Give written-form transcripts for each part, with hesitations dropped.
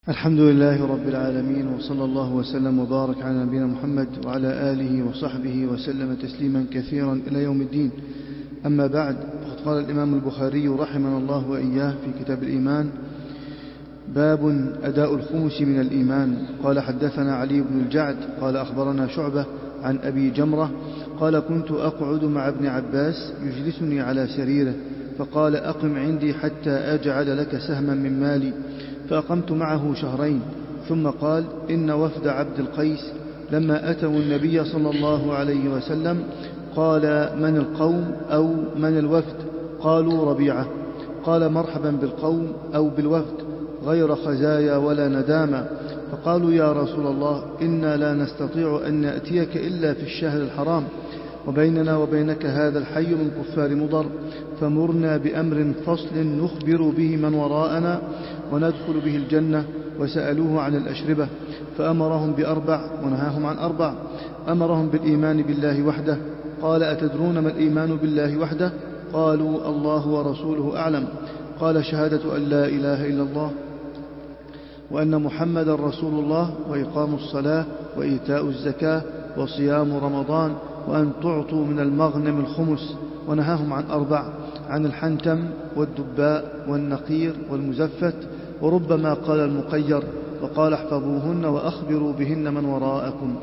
الحمد لله رب العالمين، وصلى الله وسلم وبارك على نبينا محمد وعلى آله وصحبه وسلم تسليما كثيرا إلى يوم الدين. أما بعد، فقد قال الإمام البخاري رحمه الله وإياه في كتاب الإيمان: باب أداء الخمس من الإيمان. قال: حدثنا علي بن الجعد قال أخبرنا شعبة عن أبي جمرة قال: كنت أقعد مع ابن عباس يجلسني على سريره، فقال: أقم عندي حتى أجعل لك سهما من مالي. فأقمت معه شهرين، ثم قال: إن وفد عبد القيس لما أتوا النبي صلى الله عليه وسلم قال: من القوم أو من الوفد؟ قالوا: ربيعة. قال: مرحبا بالقوم أو بالوفد، غير خزايا ولا ندامة. فقالوا: يا رسول الله، إنا لا نستطيع أن نأتيك إلا في الشهر الحرام، وبيننا وبينك هذا الحي من كفار مضر، فمرنا بأمر فصل نخبر به من وراءنا وندخل به الجنة. وسألوه عن الأشربة فأمرهم بأربع ونهاهم عن أربع. أمرهم بالإيمان بالله وحده. قال: أتدرون ما الإيمان بالله وحده؟ قالوا: الله ورسوله أعلم. قال: شهادة أن لا إله إلا الله وأن محمد رسول الله، وإقام الصلاة، وإيتاء الزكاة، وصيام رمضان، وأن تعطوا من المغنم الخمس. ونهاهم عن أربع: عن الحنتم والدباء والنقير والمزفت، وربما قال المقير، وقال: احفظوهن وأخبروا بهن من وراءكم.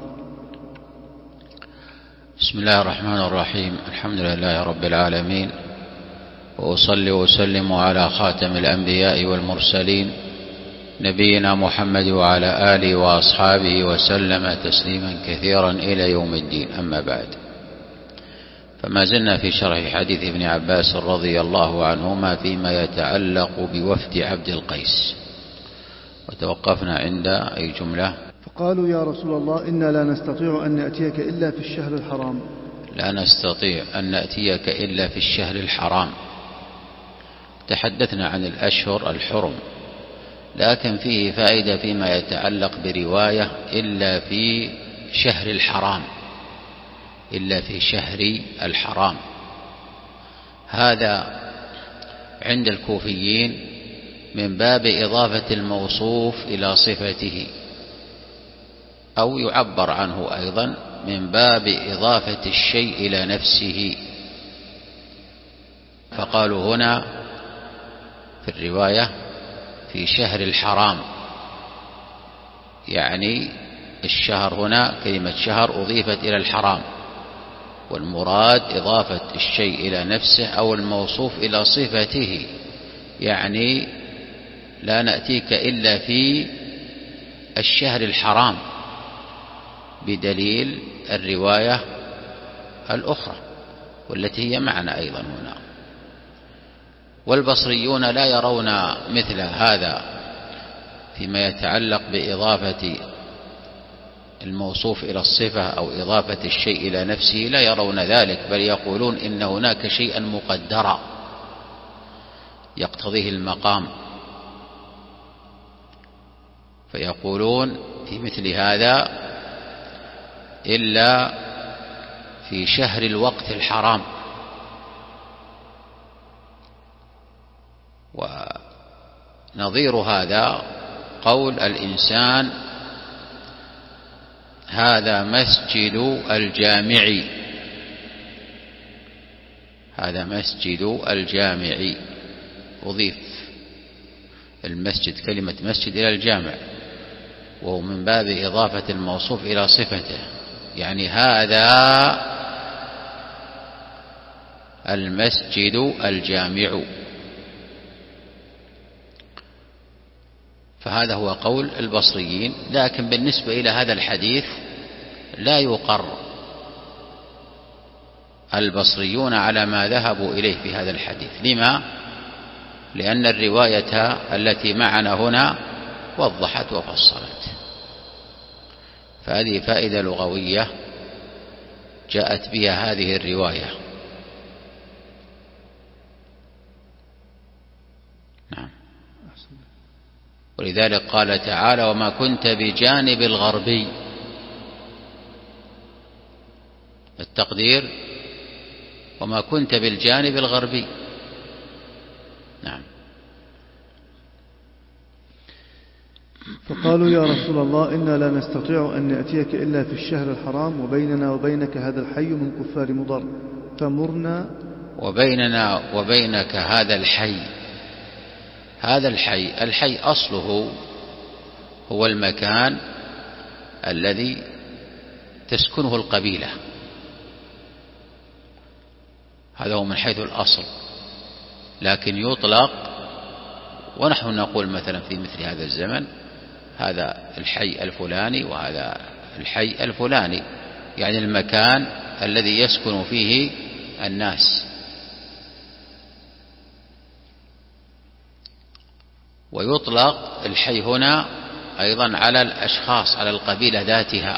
بسم الله الرحمن الرحيم. الحمد لله رب العالمين، وأصلي وأسلم على خاتم الأنبياء والمرسلين نبينا محمد وعلى آله وأصحابه وسلم تسليما كثيرا إلى يوم الدين. أما بعد، فما زلنا في شرح حديث ابن عباس رضي الله عنهما فيما يتعلق بوفد عبد القيس، وتوقفنا عند أي جملة؟ فقالوا: يا رسول الله، إنا لا نستطيع أن نأتيك إلا في الشهر الحرام. لا نستطيع أن نأتيك إلا في الشهر الحرام. تحدثنا عن الأشهر الحرم، لكن فيه فائدة فيما يتعلق برواية إلا في شهر الحرام، إلا في شهر الحرام. هذا عند الكوفيين من باب إضافة الموصوف إلى صفته، أو يعبر عنه أيضا من باب إضافة الشيء إلى نفسه. فقالوا هنا في الرواية في شهر الحرام، يعني الشهر هنا كلمة شهر أضيفت إلى الحرام، والمراد إضافة الشيء إلى نفسه أو الموصوف إلى صفته، يعني لا نأتيك إلا في الشهر الحرام، بدليل الرواية الأخرى والتي هي معنا أيضا هنا. والبصريون لا يرون مثل هذا فيما يتعلق بإضافة الموصوف إلى الصفة أو إضافة الشيء إلى نفسه، لا يرون ذلك، بل يقولون إن هناك شيئا مقدرا يقتضيه المقام، فيقولون في مثل هذا إلا في شهر الوقت الحرام. ونظير هذا قول الإنسان: هذا مسجد الجامع. هذا مسجد الجامع، أضيف المسجد كلمة مسجد إلى الجامع، وهو من باب إضافة الموصوف إلى صفته، يعني هذا المسجد الجامع. فهذا هو قول البصريين، لكن بالنسبة إلى هذا الحديث لا يقر البصريون على ما ذهبوا إليه في هذا الحديث. لما؟ لأن الرواية التي معنا هنا وضحت وفصلت، فهذه فائدة لغوية جاءت بها هذه الرواية. نعم. ولذلك قال تعالى: وما كنت بجانب الغربي. التقدير: وما كنت بالجانب الغربي. نعم. فقالوا يا رسول الله إنا لا نستطيع أن نأتيك إلا في الشهر الحرام وبيننا وبينك هذا الحي من كفار مضر فمرنا. وبيننا وبينك هذا الحي أصله هو المكان الذي تسكنه القبيلة، هذا هو من حيث الأصل، لكن يطلق، ونحن نقول مثلا في مثل هذا الزمن هذا الحي الفلاني وهذا الحي الفلاني، يعني المكان الذي يسكن فيه الناس. ويطلق الحي هنا أيضا على الأشخاص، على القبيلة ذاتها،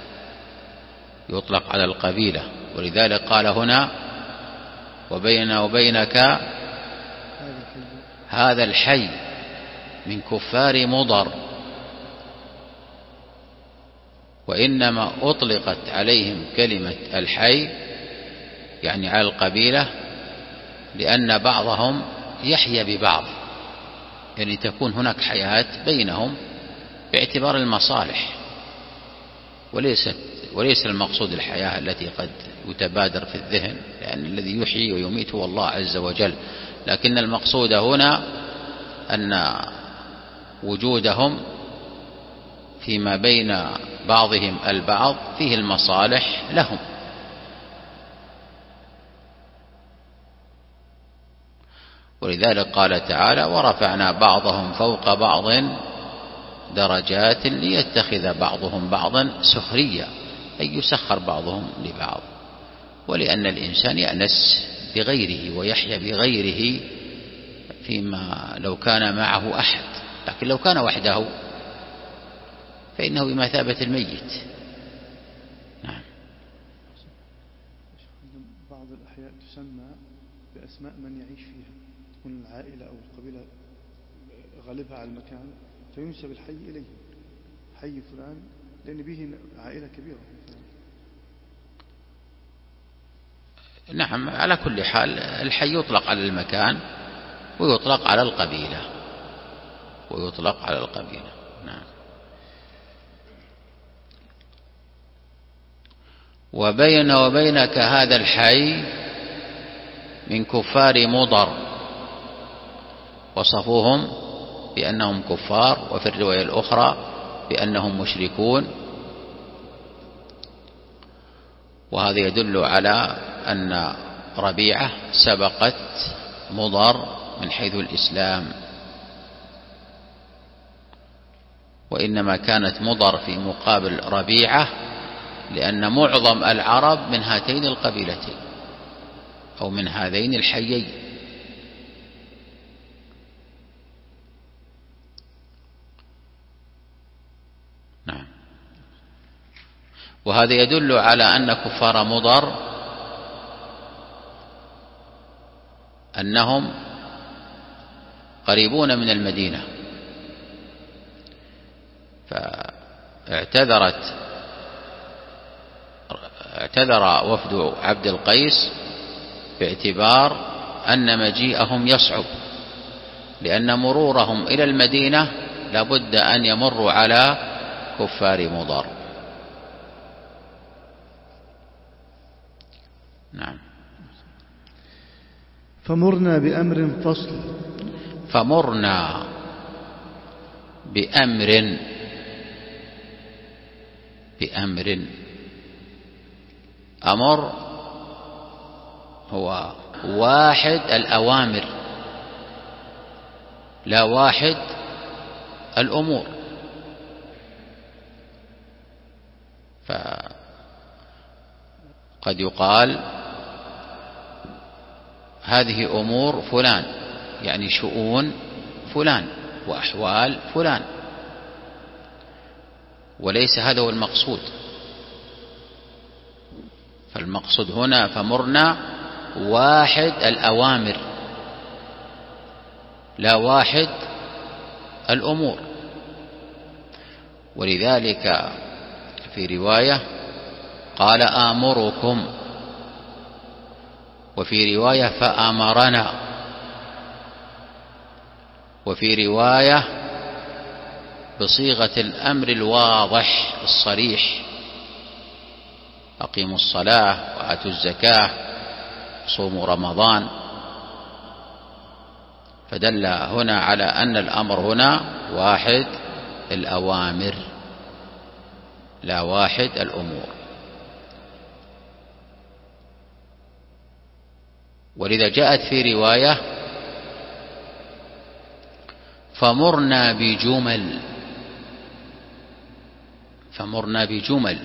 يطلق على القبيلة، ولذلك قال هنا وبيننا وبينك هذا الحي من كفار مضر. وإنما أطلقت عليهم كلمة الحي يعني على القبيلة لأن بعضهم يحيا ببعض، يعني تكون هناك حياة بينهم باعتبار المصالح، وليس المقصود الحياة التي قد يتبادر في الذهن، لأن الذي يحيي ويميت هو الله عز وجل، لكن المقصود هنا أن وجودهم فيما بين بعضهم البعض فيه المصالح لهم. ولذلك قال تعالى ورفعنا بعضهم فوق بعض درجات ليتخذ بعضهم بعضا سخريا، أي يسخر بعضهم لبعض، ولأن الإنسان يأنس بغيره ويحيا بغيره فيما لو كان معه أحد، لكن لو كان وحده فإنه بمثابة الميت. نعم. بعض الأحياء تسمى بأسماء من يعيش فيها، تكون العائلة أو القبيلة غالبها على المكان فينسب الحي إليه، حي فلان لأن به عائلة كبيرة. نعم، على كل حال الحي يطلق على المكان ويطلق على القبيلة، نعم. وبيننا وبينك هذا الحي من كفار مضر، وصفوهم بأنهم كفار، وفي الرواية الأخرى بأنهم مشركون. وهذا يدل على أن ربيعة سبقت مضر من حيث الإسلام، وإنما كانت مضر في مقابل ربيعة لأن معظم العرب من هاتين القبيلتين أو من هذين الحيين. نعم. وهذا يدل على أن كفار مضر أنهم قريبون من المدينة، اعتذر وفد عبد القيس باعتبار أن مجيئهم يصعب، لأن مرورهم إلى المدينة لابد أن يمروا على كفار مضر. نعم. فمرنا بأمر فصل. فمرنا بأمر أمر هو واحد الأوامر لا واحد الأمور. فقد يقال هذه أمور فلان، يعني شؤون فلان وأحوال فلان، وليس هذا هو المقصود. فالمقصود هنا فمرنا واحد الأوامر لا واحد الأمور. ولذلك في رواية قال آمركم، وفي رواية فأمرنا، وفي رواية بصيغة الأمر الواضح الصريح: أقيموا الصلاة وآتوا الزكاة صوموا رمضان. فدل هنا على أن الأمر هنا واحد الأوامر لا واحد الأمور. ولذا جاءت في رواية: فمرنا بجمل، فمرنا بجمل،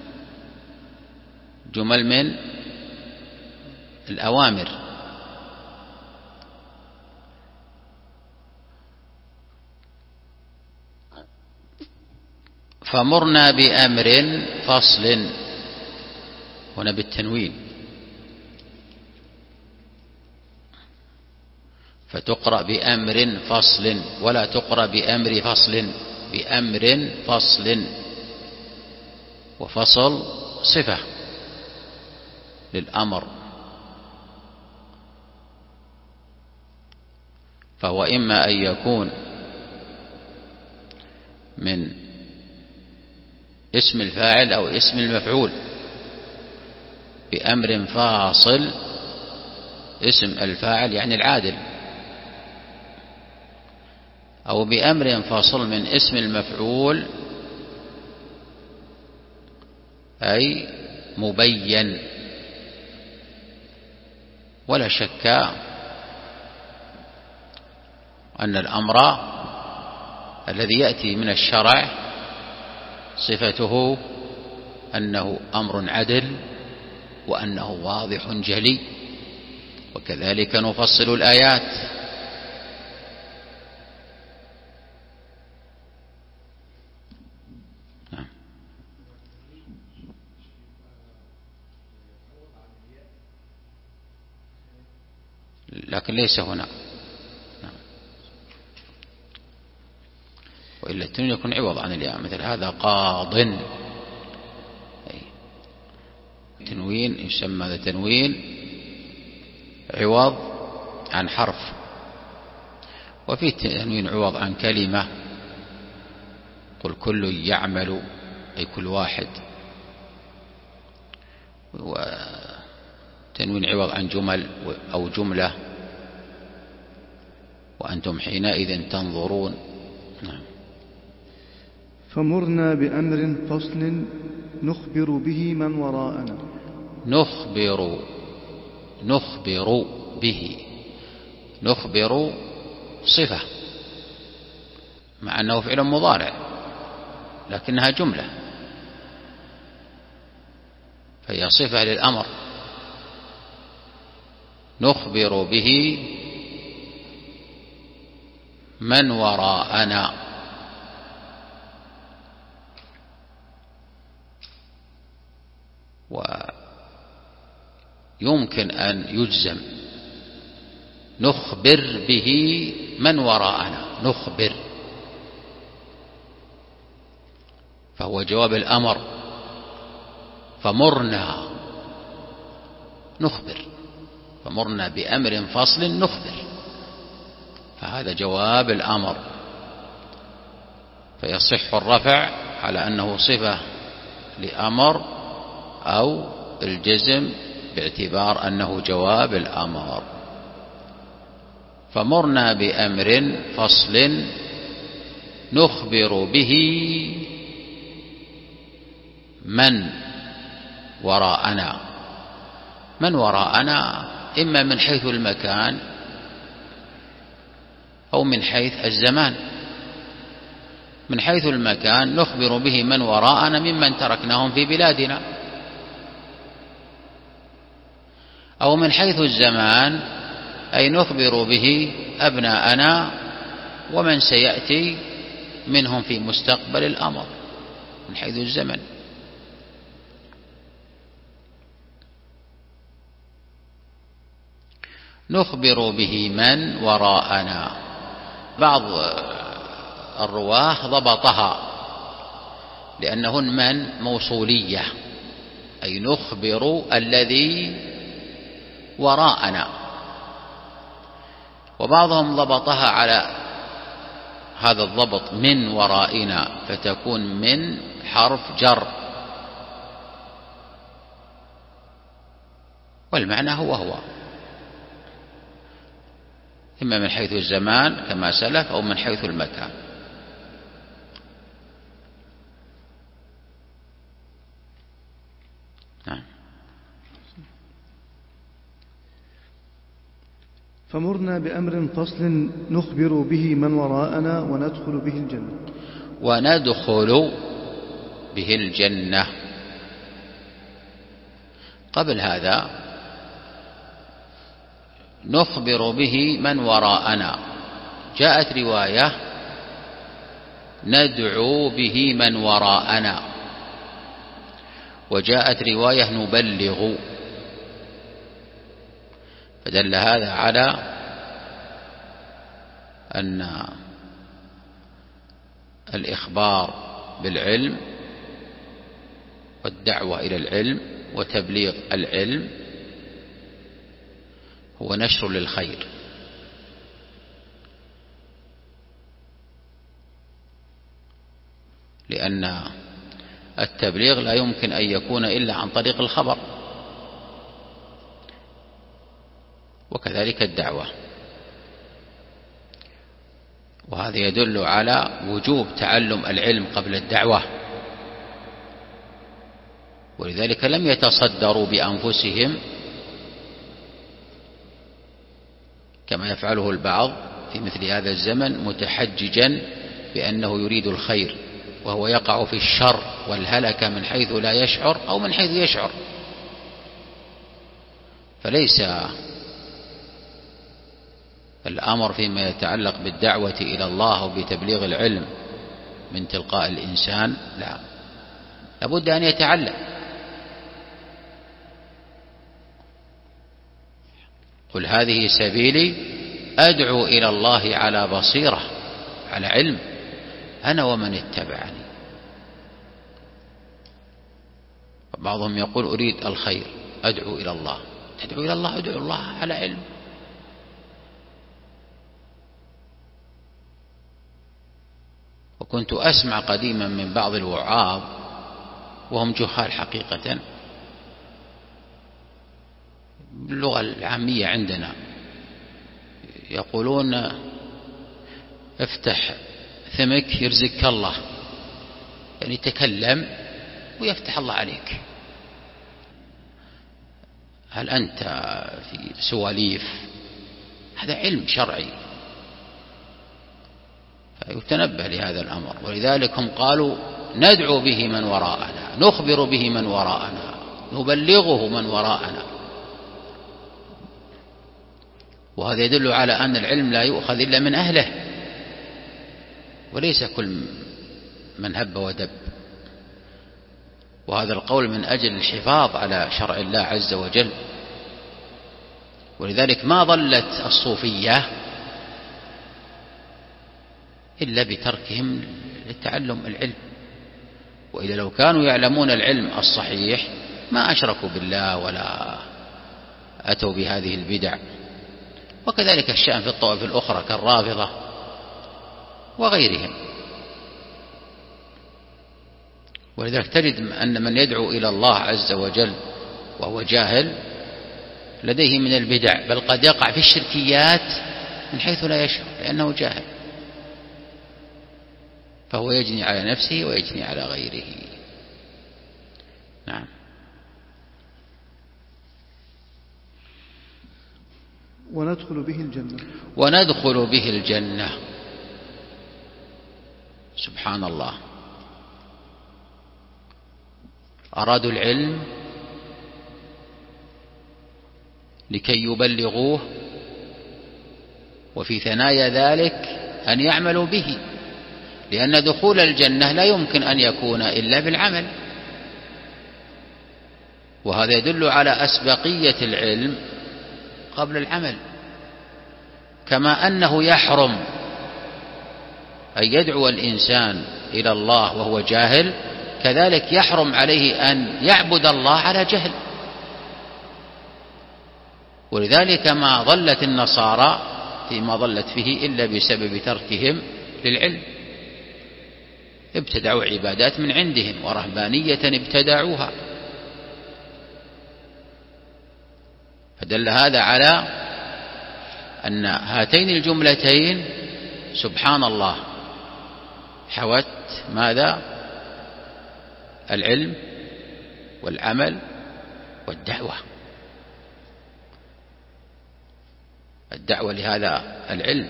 جمل من الأوامر. فمرنا بأمر فصل، هنا بالتنوين، فتقرأ بأمر فصل ولا تقرأ بأمر فصل، بأمر فصل. وفصل صفة للأمر، فهو إما أن يكون من اسم الفاعل أو اسم المفعول. بأمر فاصل اسم الفاعل يعني العادل، أو بأمر فاصل من اسم المفعول أي مبين. ولا شك أن الأمر الذي يأتي من الشرع صفته أنه أمر عدل وأنه واضح جلي، وكذلك نفصل الآيات. لكن ليس هنا، وإلا التنوين يكون عوض عن الياء، مثل هذا قاض، تنوين يسمى هذا تنوين عوض عن حرف. وفي تنوين عوض عن كلمة، قل كل يعمل أي كل واحد. وتنوين عوض عن جمل أو جملة، وأنتم حينئذ تنظرون. فمرنا بأمر فصل نخبر به من وراءنا. نخبر به، نخبر صفة مع أنه فعل مضارع لكنها جملة، فهي صفة للأمر. نخبر به من وراءنا، ويمكن أن يجزم نخبر به من وراءنا، نخبر، فهو جواب الأمر. فمرنا نخبر، فمرنا بأمر فصل نخبر، فهذا جواب الأمر، فيصح الرفع على أنه صفة لأمر أو الجزم باعتبار أنه جواب الأمر. فمرنا بأمر فصل نخبر به من وراءنا. من وراءنا إما من حيث المكان أو من حيث الزمان. من حيث المكان نخبر به من وراءنا ممن تركناهم في بلادنا، أو من حيث الزمان أي نخبر به أبناءنا ومن سيأتي منهم في مستقبل الأمر، من حيث الزمن. نخبر به من وراءنا. بعض الرواه ضبطها لأنهن من موصولية، أي نخبر الذي وراءنا، وبعضهم ضبطها على هذا الضبط من ورائنا، فتكون من حرف جر، والمعنى هو إما من حيث الزمان كما سلف أو من حيث المكان. نعم. فمرنا بأمر فصل نخبر به من وراءنا وندخل به الجنة. وندخل به الجنة. قبل هذا نخبر به من وراءنا، جاءت رواية ندعو به من وراءنا، وجاءت رواية نبلغ، فدل هذا على أن الإخبار بالعلم والدعوة إلى العلم وتبليغ العلم هو نشر للخير، لأن التبليغ لا يمكن أن يكون إلا عن طريق الخبر، وكذلك الدعوة. وهذا يدل على وجوب تعلم العلم قبل الدعوة، ولذلك لم يتصدروا بأنفسهم كما يفعله البعض في مثل هذا الزمن متحججا بأنه يريد الخير، وهو يقع في الشر والهلكة من حيث لا يشعر أو من حيث يشعر. فليس الأمر فيما يتعلق بالدعوة إلى الله أو بتبليغ العلم من تلقاء الإنسان، لا، لابد أن يتعلم. قل هذه سبيلي أدعو إلى الله على بصيرة، على علم، أنا ومن اتبعني. بعضهم يقول أريد الخير أدعو إلى الله، تدعو إلى الله، أدعو الله على علم. وكنت أسمع قديما من بعض الوعاظ وهم جهال حقيقة باللغة العامية عندنا، يقولون افتح ثمك يرزقك الله، يعني تكلم ويفتح الله عليك. هل أنت في سواليف؟ هذا علم شرعي، فيتنبه لهذا الأمر. ولذلك هم قالوا ندعو به من وراءنا، نخبر به من وراءنا، نبلغه من وراءنا. وهذا يدل على أن العلم لا يؤخذ إلا من أهله، وليس كل من هب ودب. وهذا القول من أجل الحفاظ على شرع الله عز وجل. ولذلك ما ضلت الصوفية إلا بتركهم لتعلم العلم، وإذا لو كانوا يعلمون العلم الصحيح ما أشركوا بالله ولا أتوا بهذه البدع. وكذلك الشأن في الطوائف الأخرى كالرافضة وغيرهم. ولذلك تجد أن من يدعو إلى الله عز وجل وهو جاهل لديه من البدع، بل قد يقع في الشركيات من حيث لا يشعر لأنه جاهل، فهو يجني على نفسه ويجني على غيره. نعم. وندخل به الجنة. وندخل به الجنة. سبحان الله، أرادوا العلم لكي يبلغوه، وفي ثنايا ذلك أن يعملوا به، لأن دخول الجنة لا يمكن أن يكون إلا بالعمل. وهذا يدل على أسبقية العلم قبل العمل، كما أنه يحرم أن يدعو الإنسان إلى الله وهو جاهل، كذلك يحرم عليه أن يعبد الله على جهل. ولذلك ما ضلت النصارى فيما ضلت فيه إلا بسبب تركهم للعلم. ابتدعوا عبادات من عندهم ورهبانية ابتدعوها، فدل هذا على أن هاتين الجملتين سبحان الله حوت ماذا؟ العلم والعمل والدعوة. الدعوة لهذا العلم،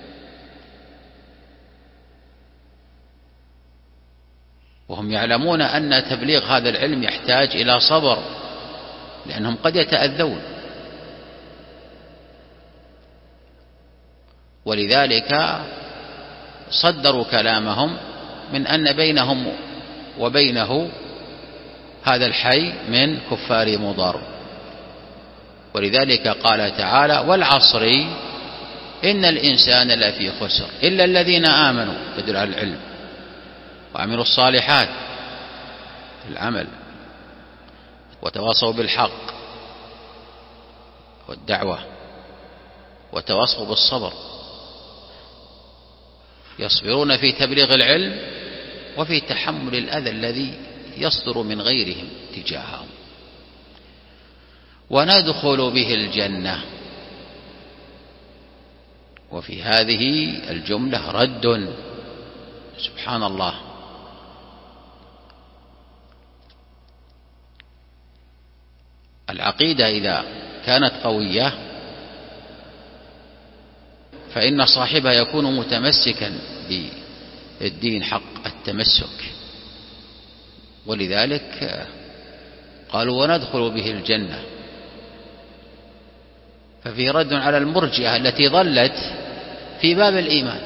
وهم يعلمون أن تبليغ هذا العلم يحتاج إلى صبر، لأنهم قد يتأذون، ولذلك صدروا كلامهم من أن بينهم وبينه هذا الحي من كفار مضر. ولذلك قال تعالى: والعصر إن الإنسان لفي خسر إلا الذين آمنوا، تدل على العلم، وعملوا الصالحات العمل، وتواصوا بالحق والدعوة، وتواصوا بالصبر، يصبرون في تبليغ العلم وفي تحمل الأذى الذي يصدر من غيرهم تجاههم. وندخل به الجنة. وفي هذه الجملة رد، سبحان الله، العقيدة إذا كانت قوية فإن صاحبها يكون متمسكا بالدين حق التمسك، ولذلك قالوا وندخل به الجنة. ففي رد على المرجئة التي ضلت في باب الإيمان،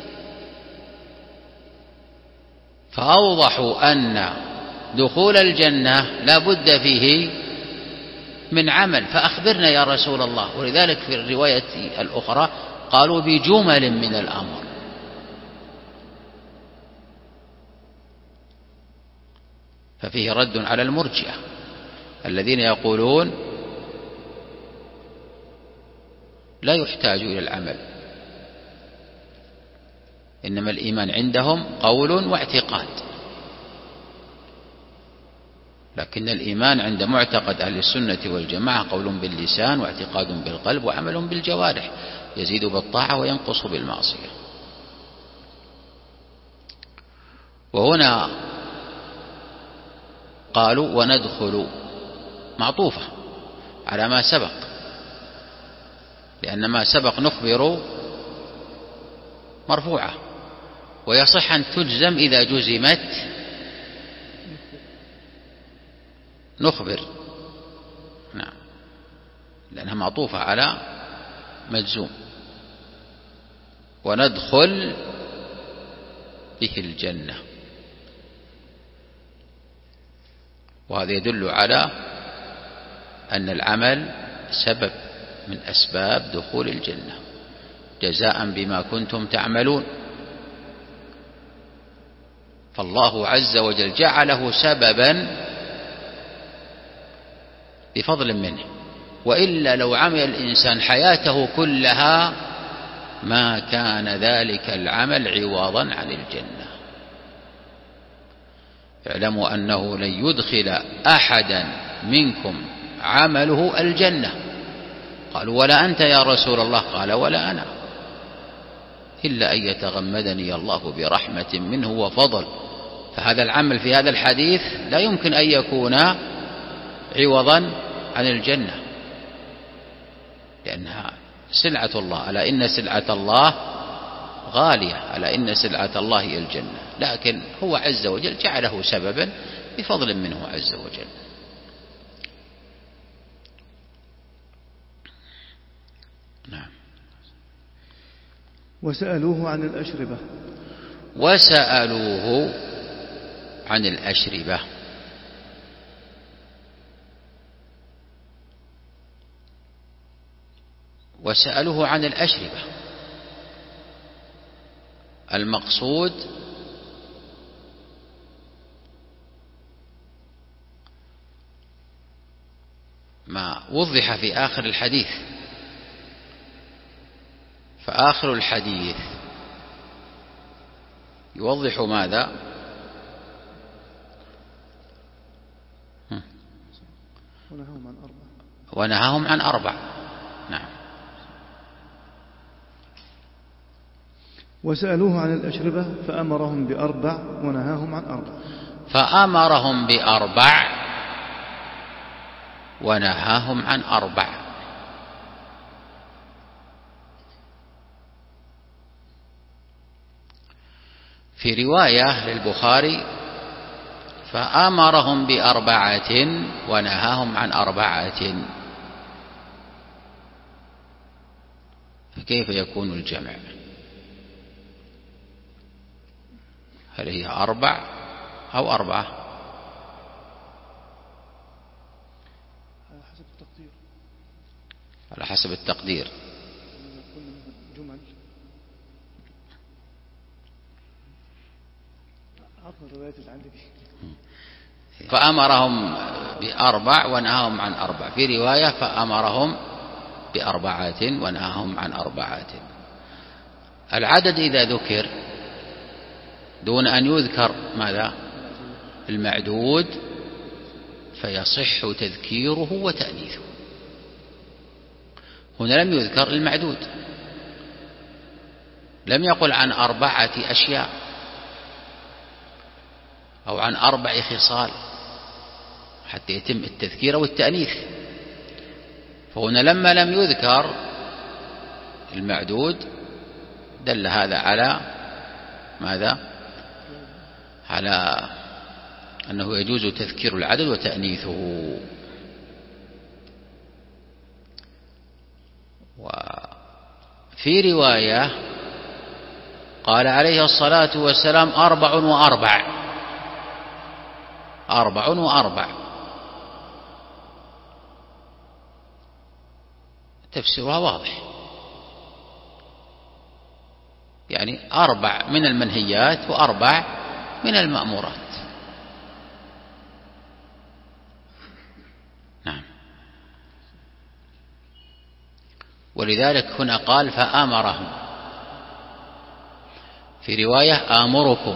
فأوضحوا أن دخول الجنة لا بد فيه من عمل، فأخبرنا يا رسول الله. ولذلك في الرواية الأخرى قالوا بجمل من الأمر. ففيه رد على المرجئة الذين يقولون لا يحتاج إلى العمل، إنما الإيمان عندهم قول واعتقاد. لكن الإيمان عند معتقد أهل السنة والجماعة قول باللسان واعتقاد بالقلب وعمل بالجوارح، يزيد بالطاعة وينقص بالمعصية. وهنا قالوا وندخل معطوفة على ما سبق، لأن ما سبق نخبر مرفوعة، ويصح أن تجزم إذا جزمت نخبر، نعم، لأنها معطوفة على مجزوم. وندخل به الجنة، وهذا يدل على أن العمل سبب من أسباب دخول الجنة، جزاء بما كنتم تعملون. فالله عز وجل جعله سببا بفضل منه، وإلا لو عمل الإنسان حياته كلها ما كان ذلك العمل عوضا عن الجنة. اعلموا أنه لن يدخل أحدا منكم عمله الجنة. قالوا ولا أنت يا رسول الله؟ قال ولا أنا، إلا أن يتغمدني الله برحمة منه وفضل. فهذا العمل في هذا الحديث لا يمكن أن يكون عوضا عن الجنة، لأنها سلعة الله. ألا إن سلعة الله غالية، ألا إن سلعة الله هي الجنة. لكن هو عز وجل جعله سببا بفضل منه عز وجل. نعم. وسألوه عن الأشربة. وسألوه عن الأشربة. وسألوه عن الأشربة، المقصود ما وضح في آخر الحديث. فآخر الحديث يوضح ماذا؟ ونهاهم عن 4. نعم. وسألوه عن الأشربة فأمرهم ب4 ونهاهم عن 4. فأمرهم ب4 ونهاهم عن 4. في رواية للبخاري فأمرهم ب4 ونهاهم عن 4. فكيف يكون الجمع؟ هل هي 4 أو 4؟ على حسب التقدير. فأمرهم ب4 ونهاهم عن 4. في رواية فأمرهم ب4 ونهاهم عن 4. العدد إذا ذكر دون أن يذكر ماذا؟ المعدود، فيصح تذكيره وتأنيثه. هنا لم يذكر المعدود، لم يقل عن 4 أشياء أو عن 4 خصال حتى يتم التذكير والتأنيث. فهنا لما لم يذكر المعدود دل هذا على ماذا؟ على أنه يجوز تذكير العدد وتأنيثه. وفي رواية قال عليه الصلاة والسلام 4 و4. 4 و4 تفسيرها واضح، يعني 4 من المنهيات و4 من المأمورات. نعم. ولذلك هنا قال فآمرهم. في رواية آمركم.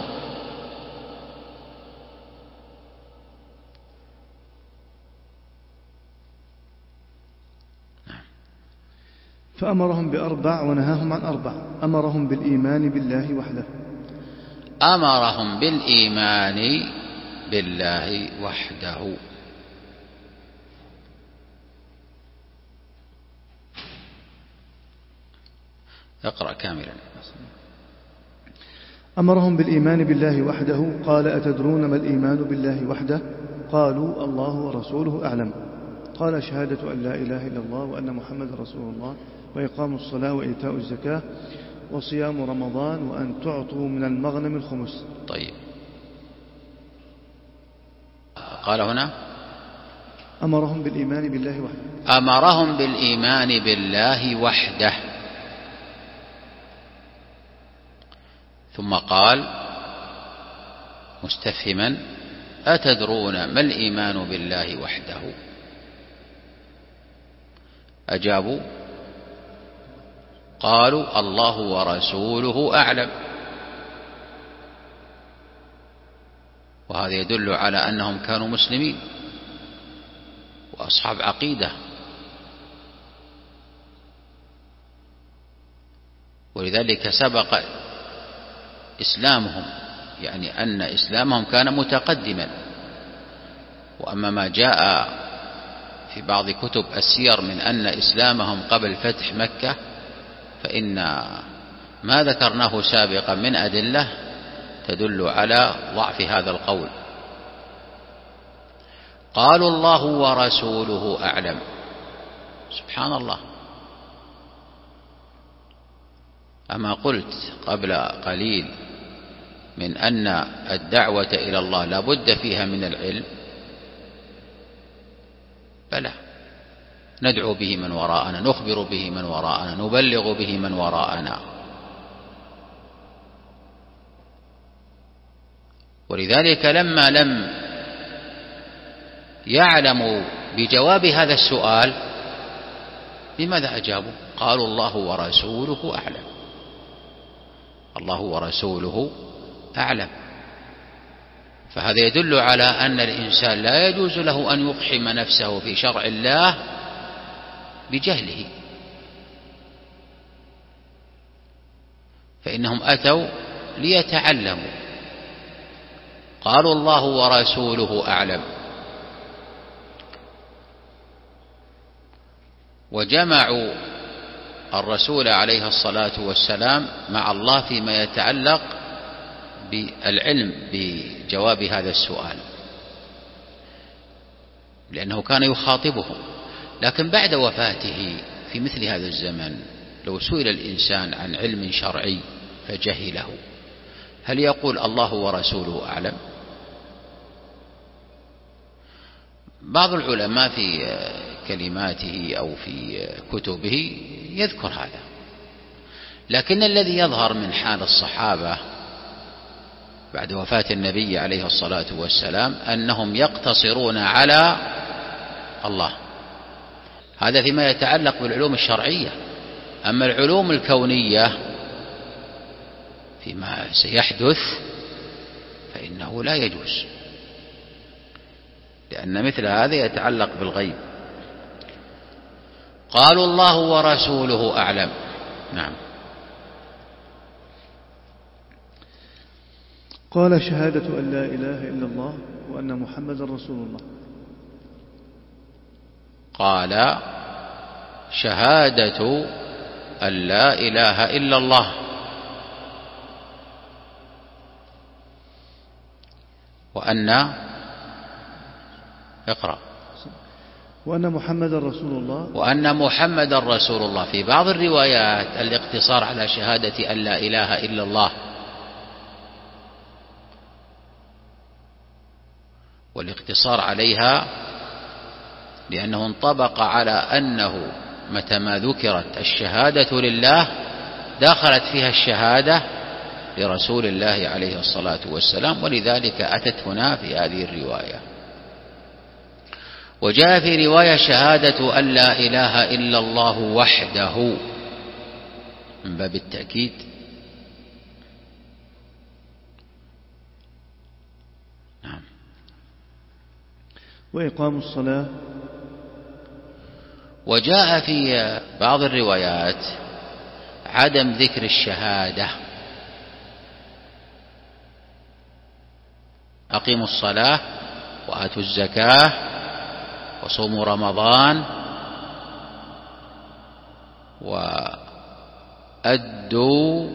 فأمرهم ب4 ونهاهم عن 4. أمرهم بالإيمان بالله وحده. أمرهم بالإيمان بالله وحده. اقرأ كاملا. أمرهم بالإيمان بالله وحده. قال أتدرون ما الإيمان بالله وحده؟ قالوا الله ورسوله أعلم. قال شهادة أن لا إله إلا الله وأن محمد رسول الله وإقام الصلاة وإيتاء الزكاة وصيام رمضان وأن تعطوا من المغنم الخمس. طيب، قال هنا أمرهم بالإيمان بالله وحده. أمرهم بالإيمان بالله وحده، ثم قال مستفهما أتدرون ما الإيمان بالله وحده؟ أجابوا قالوا الله ورسوله أعلم. وهذا يدل على أنهم كانوا مسلمين وأصحاب عقيدة، ولذلك سبق إسلامهم، يعني أن إسلامهم كان متقدما. وأما ما جاء في بعض كتب السير من أن إسلامهم قبل فتح مكة، فإن ما ذكرناه سابقا من أدلة تدل على ضعف هذا القول. قالوا الله ورسوله أعلم. سبحان الله، أما قلت قبل قليل من أن الدعوة إلى الله لا بد فيها من العلم؟ بلى، ندعو به من وراءنا، نخبر به من وراءنا، نبلغ به من وراءنا. ولذلك لما لم يعلموا بجواب هذا السؤال بماذا أجابوا؟ قالوا الله ورسوله أعلم. الله ورسوله أعلم. فهذا يدل على أن الإنسان لا يجوز له أن يقحم نفسه في شرع الله بجهله، فإنهم أتوا ليتعلموا. قالوا الله ورسوله أعلم، وجمعوا الرسول عليه الصلاة والسلام مع الله فيما يتعلق بالعلم بجواب هذا السؤال، لأنه كان يخاطبهم. لكن بعد وفاته في مثل هذا الزمن لو سئل الإنسان عن علم شرعي فجهله، هل يقول الله ورسوله أعلم؟ بعض العلماء في كلماته أو في كتبه يذكر هذا، لكن الذي يظهر من حال الصحابة بعد وفاة النبي عليه الصلاة والسلام أنهم يقتصرون على الله. هذا فيما يتعلق بالعلوم الشرعية. أما العلوم الكونية فيما سيحدث فإنه لا يجوز، لأن مثل هذا يتعلق بالغيب. قالوا الله ورسوله أعلم. نعم. قال شهادة أن لا إله إلا الله وأن محمد رسول الله. قال شهادة أن لا إله إلا الله وأن اقرأ وأن محمد رسول الله. وأن محمد رسول الله. في بعض الروايات الاقتصار على شهادة أن لا إله إلا الله، والاقتصار عليها لأنه انطبق على أنه متى ما ذكرت الشهادة لله دخلت فيها الشهادة لرسول الله عليه الصلاة والسلام، ولذلك أتت هنا في هذه الرواية. وجاء في رواية شهادة أن لا إله إلا الله وحده من باب التأكيد. نعم. وإقام الصلاة. وجاء في بعض الروايات عدم ذكر الشهادة. أقيموا الصلاة وآتوا الزكاة وصوموا رمضان وأدوا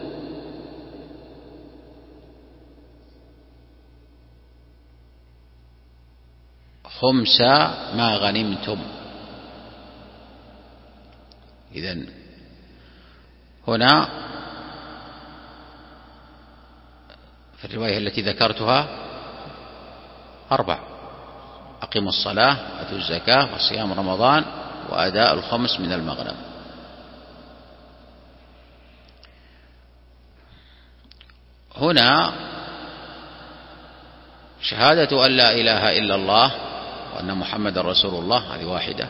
خمس ما غنمتم. إذن هنا في الرواية التي ذكرتها 4: أقيموا الصلاة وآتوا الزكاة وصيام رمضان وأداء الخمس من المغنم. هنا شهادة أن لا إله إلا الله وأن محمد رسول الله هذه واحدة.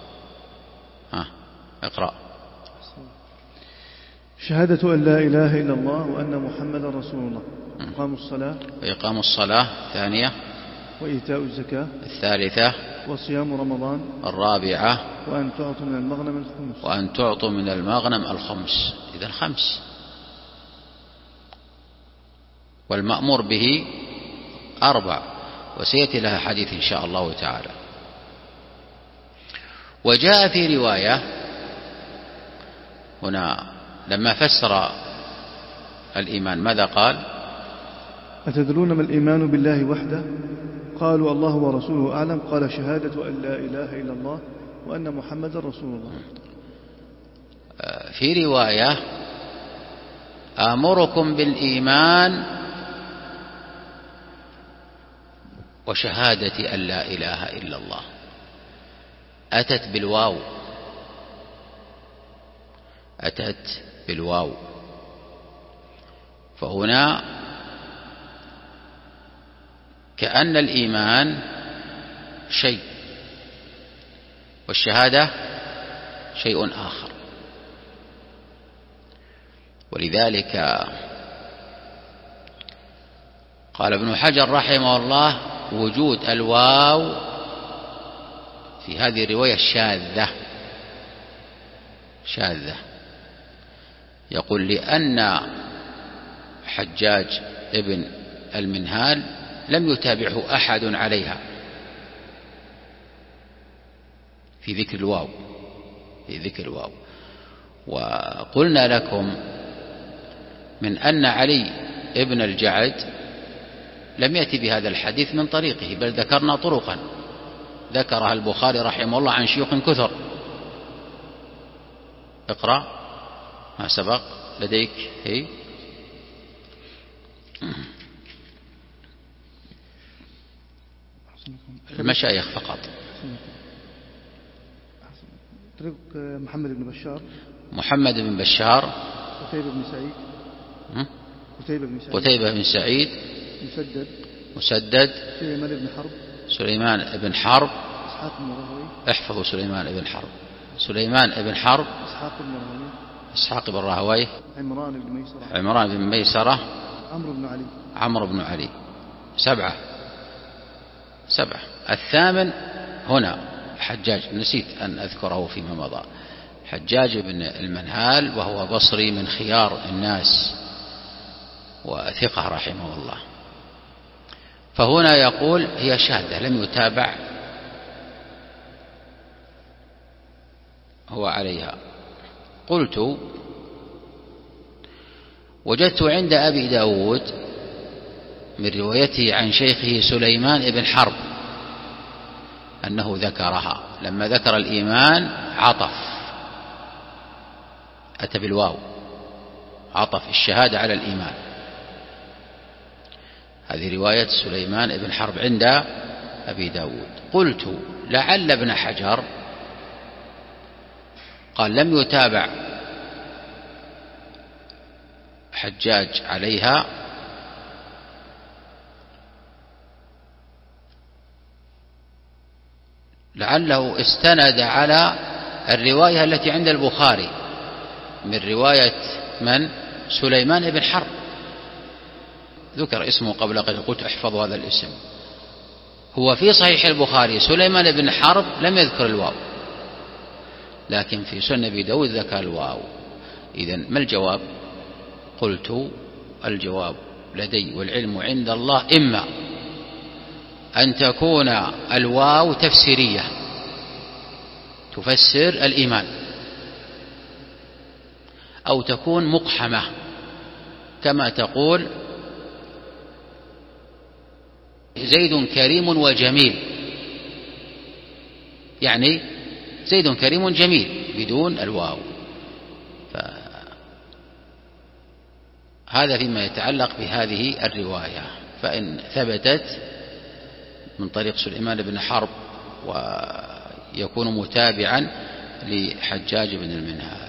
اقرأ. شهادة أن لا إله إلا الله وأن محمد رسول الله. إقام الصلاة. وإقام الصلاة ثانية. وإيتاء الزكاة الثالثة. وصيام رمضان الرابعة. وأن تعطوا من المغنم الخمس. وأن تعطوا من المغنم الخمس. إذن 5. والمأمور به 4، وسيأتي لها حديث إن شاء الله تعالى. وجاء في رواية هنا لما فسر الإيمان ماذا قال؟ أتدرون ما الإيمان بالله وحده؟ قالوا الله ورسوله أعلم. قال شهادة أن لا إله إلا الله وأن محمد رسول الله. في رواية آمركم بالإيمان وشهادة أن لا إله إلا الله، أتت بالواو، أتت بالواو. فهنا كأن الإيمان شيء والشهادة شيء آخر. ولذلك قال ابن حجر رحمه الله: وجود الواو في هذه الرواية شاذة. يقول: لأن حجاج ابن المنهال لم يتابعه أحد عليها في ذكر الواو. وقلنا لكم من أن علي ابن الجعد لم يأتي بهذا الحديث من طريقه، بل ذكرنا طرقا ذكرها البخاري رحمه الله عن شيوخ كثر. اقرأ ما سبق لديك. المشايخ فقط. طريق محمد بن بشار، قتيبة بن سعيد، مسدد، سليمان بن حرب، احفظوا سليمان بن حرب، إسحاق بن راهويه، عمران بن ميسرة، عمرو بن علي. 7. الثامن هنا حجاج، نسيت أن أذكره فيما مضى، حجاج بن المنهال، وهو بصري من خيار الناس وثقة رحمه الله. فهنا يقول هي شاذة لم يتابع هو عليها. قلت: وجدت عند أبي داود من روايته عن شيخه سليمان بن حرب أنه ذكرها لما ذكر الإيمان، عطف، أتى بالواو، عطف الشهادة على الإيمان. هذه رواية سليمان بن حرب عند أبي داود. قلت: لعل ابن حجر قال لم يتابع حجاج عليها، لعله استند على الرواية التي عند البخاري من رواية من؟ سليمان بن حرب، ذكر اسمه قبل قليل، قلت احفظوا هذا الاسم. هو في صحيح البخاري سليمان بن حرب لم يذكر الواو، لكن في سنن أبي داود ذكر الواو. إذن ما الجواب؟ قلت: الجواب لدي والعلم عند الله، إما أن تكون الواو تفسيرية تفسر الإيمان، أو تكون مقحمة كما تقول زيد كريم وجميل، يعني زيد كريم جميل بدون الواو. هذا فيما يتعلق بهذه الرواية. فإن ثبتت من طريق سليمان بن حرب ويكون متابعا لحجاج بن المنهال.